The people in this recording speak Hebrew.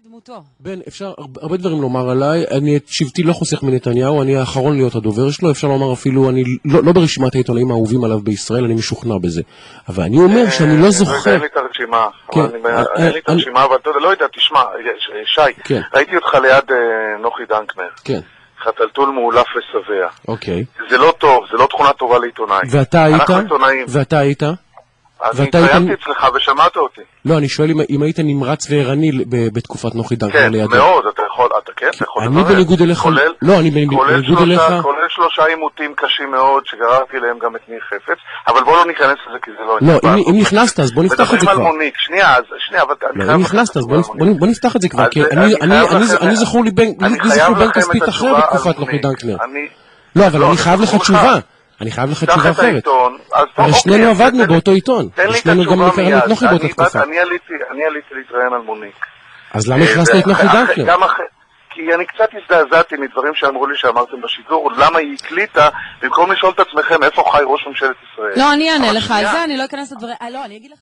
דמותו. בן, אפשר הרבה דברים לומר עליי, אני את שבטי לא חוסך מנתניהו, אני האחרון להיות הדובר שלו, אפשר לומר אפילו, אני לא ברשימת העיתונאים האהובים עליו בישראל, אני משוכנע בזה. אבל אני אומר שאני לא זוכר... אין לי את הרשימה, אין לי את הרשימה, אבל אתה יודע, לא יודע, תשמע, שי, ראיתי אותך ליד נוחי דנקנר. כן. חתלתול מאולף ושבע. אוקיי. זה לא טוב, זה לא תכונה טובה לעיתונאי. ואתה היית? ואתה היית? אני התראיינתי אצלך ושמעת אותי. לא, אני שואל אם היית נמרץ וערני בתקופת נוחי דנקנר לידו. כן, מאוד, אתה יכול, אתה יכול. אני בניגוד אליך, לא, אני בניגוד אליך. כולל 3 עימותים קשים מאוד, שגררתי להם גם את ניר חפץ, אבל בוא לא ניכנס לזה כי זה לא... לא, אם נכנסת, אז בוא נפתח את זה כבר. מדברים על מוניק, שנייה, אבל... לא, אם נכנסת, אז בוא נפתח את זה כבר, כי אני זכור לי בן כספית אחר בתקופת נוחי דנקנר. לא, אבל אני חייב לך תשובה. אני חייב לך תשובה אחרת. הרי שנינו עבדנו באותו עיתון. ושנינו גם קראנו את נוחי באותה תקופה. אני עליתי להתראיין על מוניק. אז למה הכנסת את נוחי דנקנר? כי אני קצת הזדעזעתי מדברים שאמרו לי שאמרתם בשידור, למה היא הקליטה, במקום לשאול את עצמכם איפה חי ראש ממשלת ישראל. לא, אני אענה לך על זה, אני לא אכנס לדברים, לא, אני אגיד לך